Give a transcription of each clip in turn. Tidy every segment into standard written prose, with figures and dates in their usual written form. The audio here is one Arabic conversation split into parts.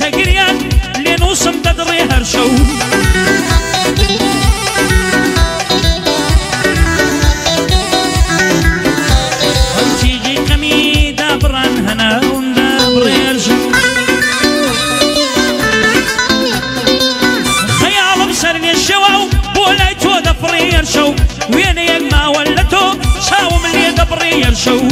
تقريان لنوسم تدري هرشو تيجي قمي دابران هنا وندابري هرشو خيال بسرني الشواو بولاي تو دبري هرشو وين يما ولتو شاوم اللي دبري هرشو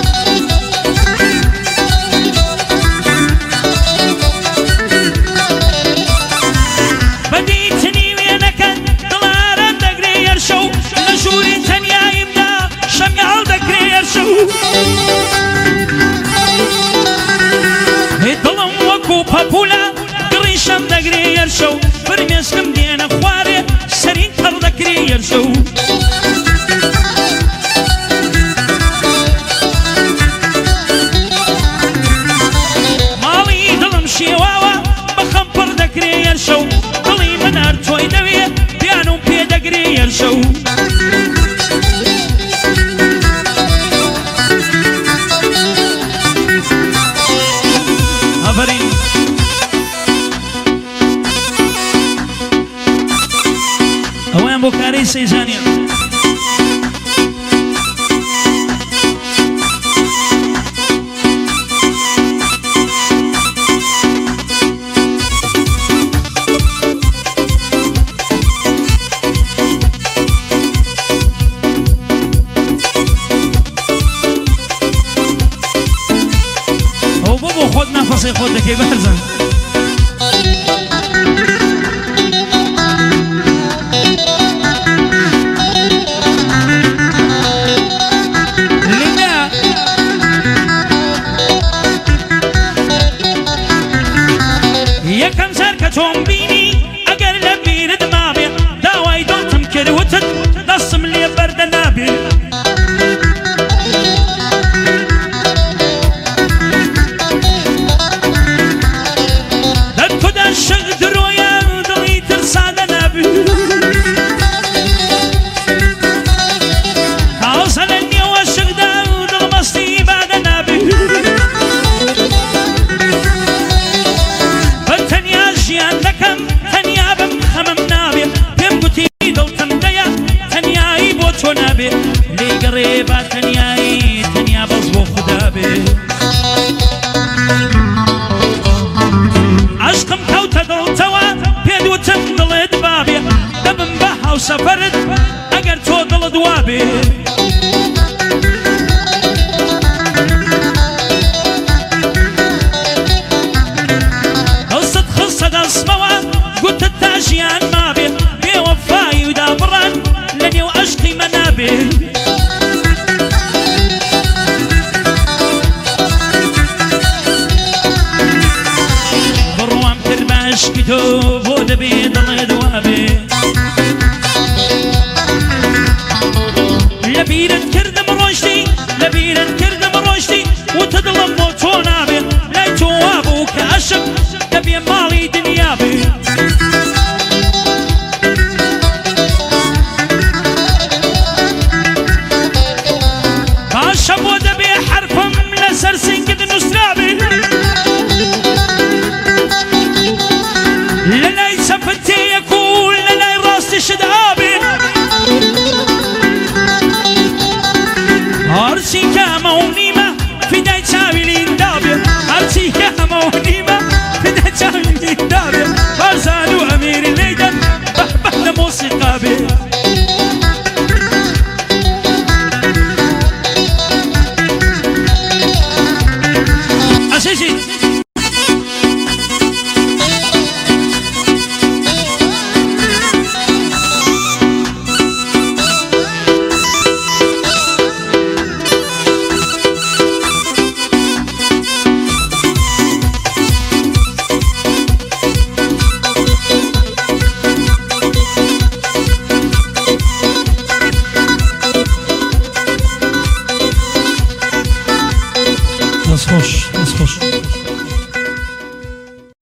دڵم وەکو پەپولە گڕیشەم دەگرێ یەرشە و فرمێسکم دێنە خوارێ سەرین تەڕ دەکرێ یەرشە و ماڵی دڵم شێواوە بەخەم پڕ دەکرێ یەرشە و دڵی من هەر تۆی دەوێ پیانم پێ دەگرێ یەرشە و ئەویان بۆ کارەی سەیزانیە ئەو بۆ خۆت نافەسەی خۆت دەکەی بەرزان یەکەم سەر کە تۆم بینی ئەگەر لە بیرت مابێ داوای دڵتم کردوتت دەستم لێ بەردە نابێ دەتکودا شەق درۆیە دڵی ترسادە نابێ تاوزە لە نێوە شەقدا دڵمەستی بادە نابێ نابێ لێ گەڕێ با تەنیایی تەنیا بەس بۆ خودا بێ عەشقم کەوتە دڵتەوە پێدوتم دڵت بابێ دەبم بە هاوسەفەرت ئەگەر تۆ دڵت وابێ دەستت خستە دەستمەوە گوتت تا ژیان مابێ بێوەفایی و دابڕان لە نێو عەشقی مە نابێ بڕوام کرد بە عەشقی تۆ بۆ دەبێ